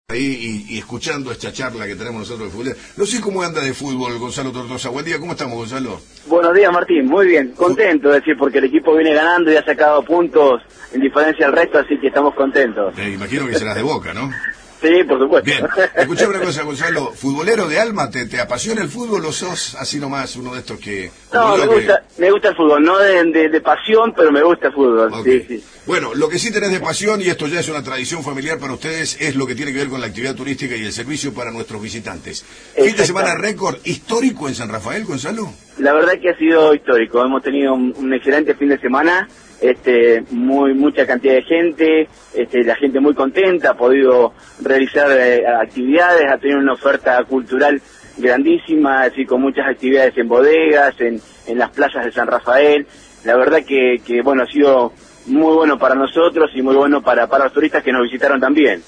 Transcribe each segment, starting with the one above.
Ahí y escuchando esta charla que tenemos nosotros de fútbol. No sé cómo anda de fútbol Gonzalo Tortosa. Buen día, ¿cómo estamos, Gonzalo? Buenos días, Martín, muy bien, contento, es decir, porque el equipo viene ganando y ha sacado puntos en diferencia al resto, así que estamos contentos. Me imagino que serás de Boca, ¿no? Sí, por supuesto. Bien, escuchame una cosa, Gonzalo, ¿futbolero de alma? ¿Te apasiona el fútbol o sos así nomás uno de estos que... No, me gusta el fútbol, no de pasión, pero me gusta el fútbol, okay. Sí. Bueno, lo que sí tenés de pasión, y esto ya es una tradición familiar para ustedes, es lo que tiene que ver con la actividad turística y el servicio para nuestros visitantes. Fin de semana récord histórico en San Rafael, Gonzalo. La verdad que ha sido histórico, hemos tenido un excelente fin de semana, mucha cantidad de gente, la gente muy contenta, ha podido realizar actividades, ha tenido una oferta cultural grandísima, así con muchas actividades en bodegas, en las playas de San Rafael. La verdad que bueno, ha sido muy bueno para nosotros y muy bueno para los turistas que nos visitaron también.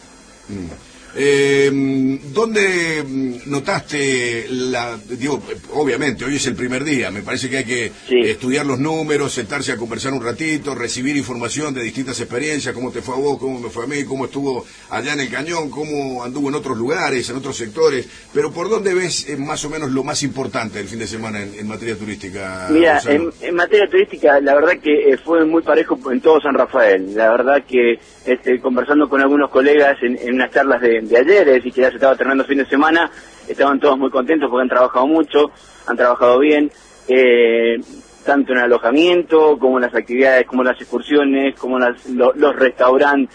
¿Dónde notaste obviamente hoy es el primer día, me parece que hay que estudiar los números, sentarse a conversar un ratito, recibir información de distintas experiencias, cómo te fue a vos, cómo me fue a mí, cómo estuvo allá en el Cañón, cómo anduvo en otros lugares, en otros sectores, pero ¿por dónde ves más o menos lo más importante del fin de semana en materia turística? Mira, en materia turística la verdad que fue muy parejo en todo San Rafael, la verdad que conversando con algunos colegas en unas charlas de ayer, es decir, que ya se estaba terminando el fin de semana, estaban todos muy contentos porque han trabajado mucho, han trabajado bien, tanto en el alojamiento, como en las actividades, como en las excursiones, como en los restaurantes,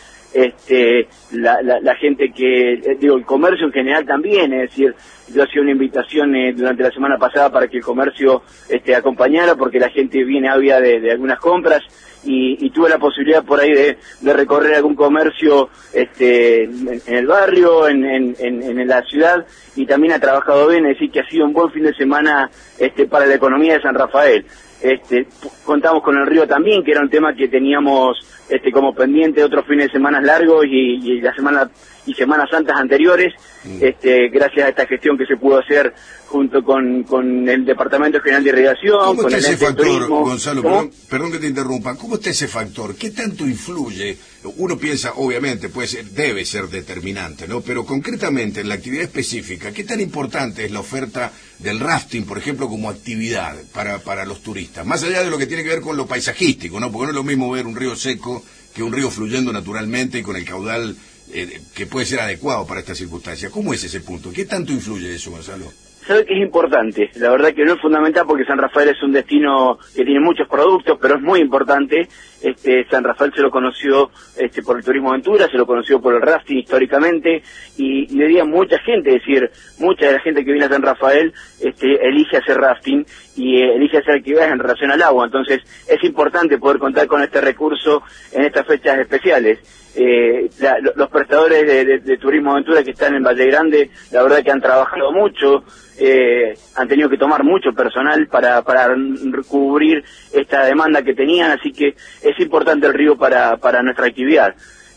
la gente el comercio en general también, es decir, yo hacía una invitación durante la semana pasada para que el comercio acompañara, porque la gente viene ávida de algunas compras, y tuve la posibilidad por ahí de recorrer algún comercio en el barrio, en la ciudad, y también ha trabajado bien, es decir, que ha sido un buen fin de semana para la economía de San Rafael. Contamos con el río también, que era un tema que teníamos como pendiente de otros fines de semana largos y Semanas Santas anteriores, gracias a esta gestión que se pudo hacer junto con el Departamento General de Irrigación, ¿Cómo con está el ese factor, turismo. Gonzalo? Perdón que te interrumpa. ¿Cómo está ese factor? ¿Qué tanto influye? Uno piensa, obviamente, debe ser determinante, ¿no? Pero concretamente, en la actividad específica, ¿qué tan importante es la oferta del rafting, por ejemplo, como actividad para los turistas? Más allá de lo que tiene que ver con lo paisajístico, ¿no? Porque no es lo mismo ver un río seco que un río fluyendo naturalmente y con el caudal que puede ser adecuado para esta circunstancia. ¿Cómo es ese punto? ¿Qué tanto influye eso, Gonzalo? Sabe que es importante, la verdad que no es fundamental porque San Rafael es un destino que tiene muchos productos, pero es muy importante. San Rafael se lo conoció por el turismo aventura, se lo conoció por el rafting históricamente, y le diría mucha gente, es decir, mucha de la gente que viene a San Rafael elige hacer rafting y elige hacer actividades en relación al agua. Entonces es importante poder contar con este recurso en estas fechas especiales. Los prestadores de turismo aventura que están en Valle Grande, la verdad que han trabajado mucho, han tenido que tomar mucho personal para cubrir esta demanda que tenían, así que es importante el río para nuestra actividad.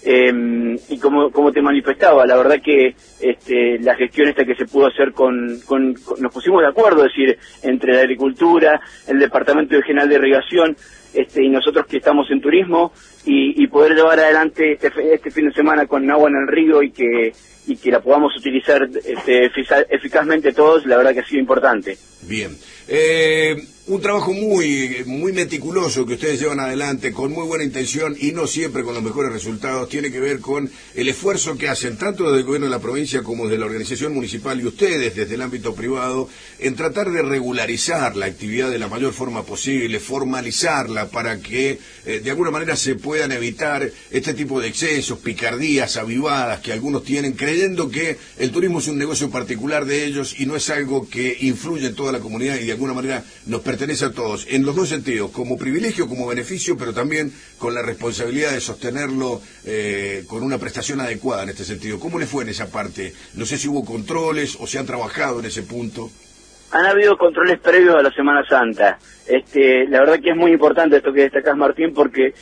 Y como te manifestaba, la verdad que la gestión que se pudo hacer nos pusimos de acuerdo, es decir, entre la agricultura, el Departamento General de Irrigación, y nosotros que estamos en turismo, y poder llevar adelante este fin de semana con agua en el río y que la podamos utilizar eficazmente todos, la verdad que ha sido importante. Bien. Un trabajo muy meticuloso que ustedes llevan adelante con muy buena intención y no siempre con los mejores resultados. Tiene que ver con el esfuerzo que hacen tanto desde el gobierno de la provincia como desde la organización municipal y ustedes desde el ámbito privado en tratar de regularizar la actividad de la mayor forma posible, formalizarla para que de alguna manera se puedan evitar este tipo de excesos, picardías avivadas que algunos tienen, creyendo que el turismo es un negocio particular de ellos y no es algo que influye en toda la comunidad y de alguna manera nos pertenece a todos, en los dos sentidos, como privilegio, como beneficio, pero también con la responsabilidad de sostenerlo con una prestación adecuada en este sentido. ¿Cómo le fue en esa parte? No sé si hubo controles o se han trabajado en ese punto. Han habido controles previos a la Semana Santa. La verdad que es muy importante esto que destacás, Martín, porque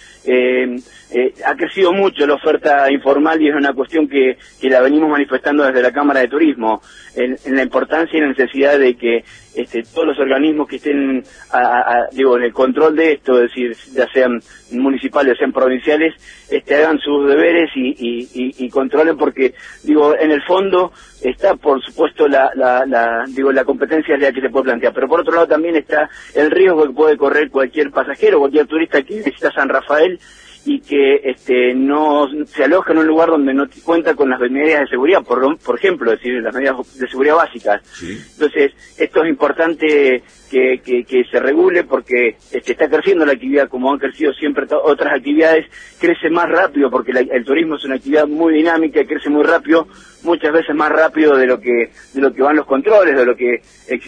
ha crecido mucho la oferta informal y es una cuestión que la venimos manifestando desde la Cámara de Turismo, en la importancia y la necesidad de que todos los organismos que estén en el control de esto, es decir, ya sean municipales, sean provinciales, hagan sus deberes y controlen, porque en el fondo está, por supuesto, la competencia es la que se puede plantear, pero por otro lado también está el riesgo que puede correr cualquier pasajero, cualquier turista que visita San Rafael y que no se aloja en un lugar donde no cuenta con las medidas de seguridad, por ejemplo, es decir, las medidas de seguridad básicas. Sí. Entonces, esto es importante que se regule, porque está creciendo la actividad, como han crecido siempre otras actividades, crece más rápido, porque el turismo es una actividad muy dinámica, crece muy rápido, muchas veces más rápido de lo que van los controles, de lo que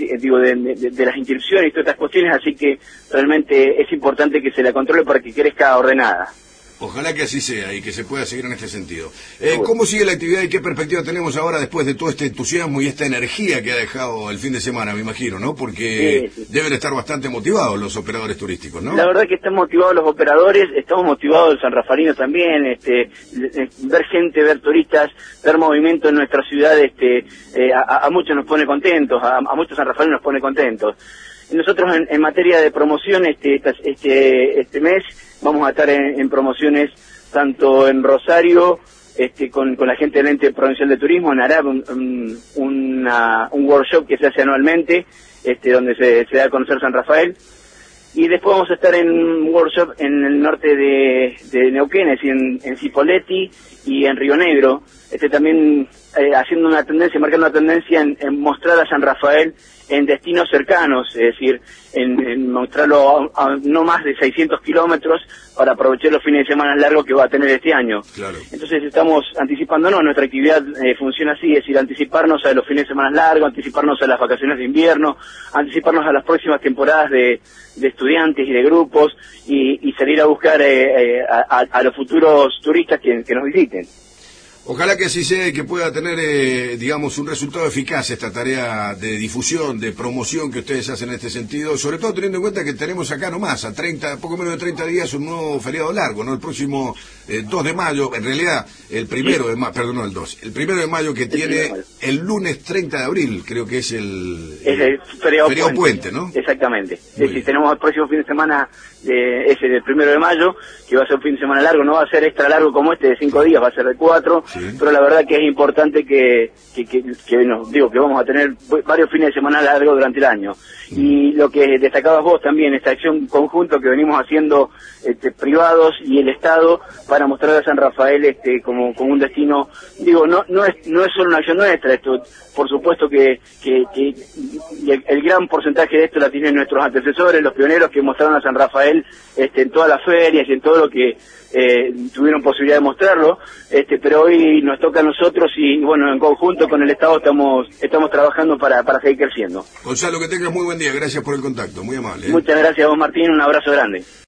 de las inscripciones y todas estas cuestiones, así que realmente es importante que se la controle para que crezca ordenada. Ojalá que así sea y que se pueda seguir en este sentido. ¿Cómo sigue la actividad y qué perspectiva tenemos ahora después de todo este entusiasmo y esta energía que ha dejado el fin de semana, me imagino, ¿no? Porque sí. Deben estar bastante motivados los operadores turísticos, ¿no? La verdad que están motivados los operadores, estamos motivados el sanrafalino también, ver gente, ver turistas, ver movimiento en nuestra ciudad, a muchos nos pone contentos, a muchos sanrafalinos nos pone contentos. Nosotros en materia de promoción este mes vamos a estar en promociones tanto en Rosario, con la gente del Ente Provincial de Turismo, en Arab, un workshop que se hace anualmente, donde se da a conocer San Rafael. Y después vamos a estar en un workshop en el norte de Neuquén, es decir, en Cipolletti y en Río Negro, también haciendo una tendencia, marcando una tendencia en mostrar a San Rafael en destinos cercanos, es decir, en mostrarlo a no más de 600 kilómetros para aprovechar los fines de semana largos que va a tener este año. Claro. Entonces estamos anticipándonos, nuestra actividad funciona así, es decir, anticiparnos a los fines de semana largos, anticiparnos a las vacaciones de invierno, anticiparnos a las próximas temporadas de estudiantes y de grupos y salir a buscar a los futuros turistas que nos visiten. Ojalá que así sea y que pueda tener, un resultado eficaz esta tarea de difusión, de promoción que ustedes hacen en este sentido, sobre todo teniendo en cuenta que tenemos acá nomás, poco menos de 30 días, un nuevo feriado largo, ¿no? El próximo 2 de mayo, en realidad, el 1 de mayo, perdón, no el 2, el 1 de mayo que tiene el lunes 30 de abril, creo que es el feriado puente, ¿no? Exactamente. Es decir, tenemos el próximo fin de semana, ese del 1 de mayo, que va a ser un fin de semana largo, no va a ser extra largo como de 5 días, va a ser de 4, sí. Pero la verdad que es importante que vamos a tener varios fines de semana largos durante el año. Y lo que destacabas vos también, esta acción conjunta que venimos haciendo privados y el Estado para mostrar a San Rafael como un destino, no es solo una acción nuestra, esto por supuesto que el gran porcentaje de esto la tienen nuestros antecesores, los pioneros que mostraron a San Rafael en todas las ferias y en todo lo que tuvieron posibilidad de mostrarlo, pero hoy nos toca a nosotros y en conjunto con el Estado estamos trabajando para seguir creciendo. Gonzalo, que tengas muy buen día, gracias por el contacto, muy amable. Muchas gracias a vos, Martín, un abrazo grande.